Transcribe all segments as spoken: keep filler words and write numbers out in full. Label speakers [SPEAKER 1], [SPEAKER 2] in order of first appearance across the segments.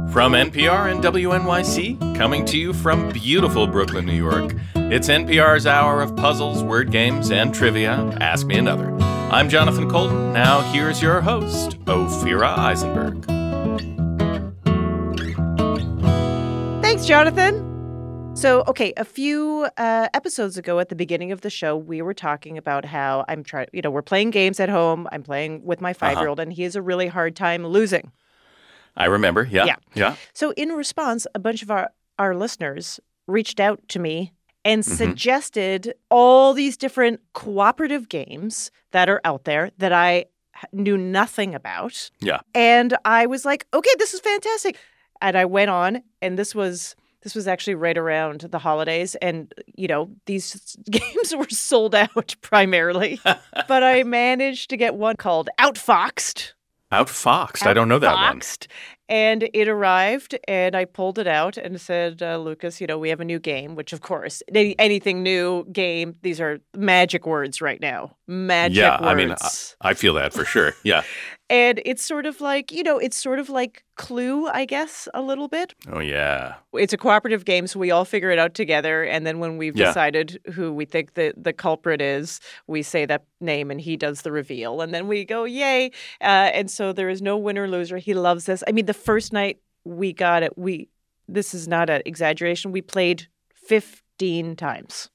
[SPEAKER 1] From N P R and W N Y C, coming to you from beautiful Brooklyn, New York, it's N P R's hour of puzzles, word games, and trivia. Ask Me Another. I'm Jonathan Colton. Now here's your host, Ophira Eisenberg.
[SPEAKER 2] Thanks, Jonathan. So, okay, a few uh, episodes ago at the beginning of the show, we were talking about how I'm trying, you know, we're playing games at home. I'm playing with my five-year-old, uh-huh. and he has a really hard time losing.
[SPEAKER 1] I remember, yeah.
[SPEAKER 2] Yeah.
[SPEAKER 1] yeah.
[SPEAKER 2] So in response, a bunch of our, our listeners reached out to me and mm-hmm. suggested all these different cooperative games that are out there that I knew nothing about.
[SPEAKER 1] Yeah.
[SPEAKER 2] And I was like, okay, this is fantastic. And I went on, and this was... This was actually right around the holidays, and, you know, these games were sold out primarily. But I managed to get one called Outfoxed.
[SPEAKER 1] Outfoxed? I don't know that one.
[SPEAKER 2] Outfoxed. And it arrived, and I pulled it out and said, uh, Lucas, you know, we have a new game, which, of course, any, anything new, game, these are magic words right now. Magic
[SPEAKER 1] yeah,
[SPEAKER 2] words.
[SPEAKER 1] Yeah, I mean, I, I feel that for sure. Yeah.
[SPEAKER 2] And it's sort of like, you know, it's sort of like Clue, I guess, a little bit.
[SPEAKER 1] Oh, yeah.
[SPEAKER 2] It's a cooperative game, so we all figure it out together. And then when we've yeah. decided who we think the, the culprit is, we say that name and he does the reveal. And then we go, yay. Uh, and so there is no winner loser. He loves this. I mean, the first night we got it, we this is not an exaggeration. We played fifteen times.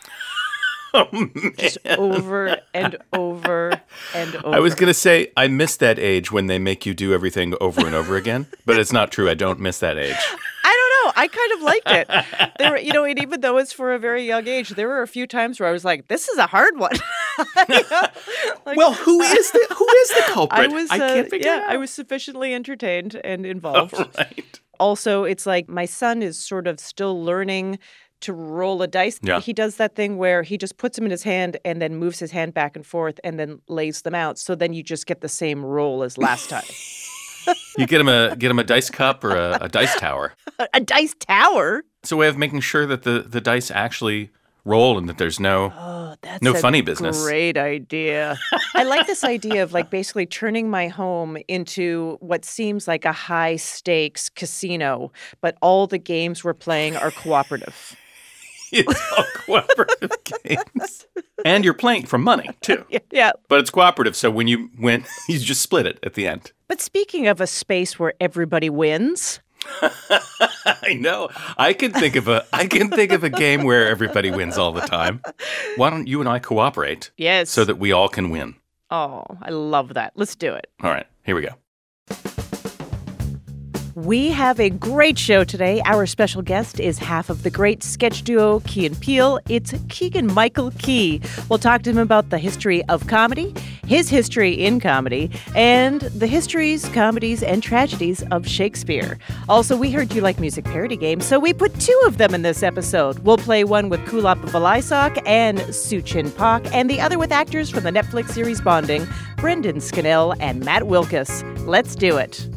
[SPEAKER 1] Oh, man.
[SPEAKER 2] Just over and over and over.
[SPEAKER 1] I was going to say, I miss that age when they make you do everything over and over again, but it's not true. I don't miss that age.
[SPEAKER 2] I don't know. I kind of liked it. There were, you know, and even though it's for a very young age, there were a few times where I was like, this is a hard one. You know? Like,
[SPEAKER 1] well, who is the who is the culprit?
[SPEAKER 2] I was,
[SPEAKER 1] I can't
[SPEAKER 2] uh,
[SPEAKER 1] figure
[SPEAKER 2] yeah,
[SPEAKER 1] it out.
[SPEAKER 2] I was sufficiently entertained and involved.
[SPEAKER 1] Oh, right.
[SPEAKER 2] Also, it's like my son is sort of still learning to roll a dice.
[SPEAKER 1] Yeah.
[SPEAKER 2] He does that thing where he just puts them in his hand and then moves his hand back and forth and then lays them out. So then you just get the same roll as last time.
[SPEAKER 1] You get him a get him a dice cup or a, a dice tower.
[SPEAKER 2] A dice tower?
[SPEAKER 1] It's a way of making sure that the, the dice actually roll and that there's no
[SPEAKER 2] oh, that's
[SPEAKER 1] no
[SPEAKER 2] a
[SPEAKER 1] funny business.
[SPEAKER 2] Great idea. I like this idea of like basically turning my home into what seems like a high stakes casino, but all the games we're playing are cooperative.
[SPEAKER 1] It's all cooperative games. And you're playing for money, too.
[SPEAKER 2] Yeah.
[SPEAKER 1] But it's cooperative, so when you win, you just split it at the end.
[SPEAKER 2] But speaking of a space where everybody wins...
[SPEAKER 1] I know. I can think of a I can think of a game where everybody wins all the time. Why don't you and I cooperate?
[SPEAKER 2] Yes.
[SPEAKER 1] So that we all can win.
[SPEAKER 2] Oh, I love that. Let's do it.
[SPEAKER 1] All right. Here we go.
[SPEAKER 2] We have a great show today. Our special guest is half of the great sketch duo Key and Peele. It's Keegan-Michael Key. We'll talk to him about the history of comedy, his history in comedy, and the histories, comedies, and tragedies of Shakespeare. Also, we heard you like music parody games, so we put two of them in this episode. We'll play one with Kulap Vilaysack and Suchin Pak, and the other with actors from the Netflix series Bonding, Brendan Scannell and Matt Wilkus. Let's do it.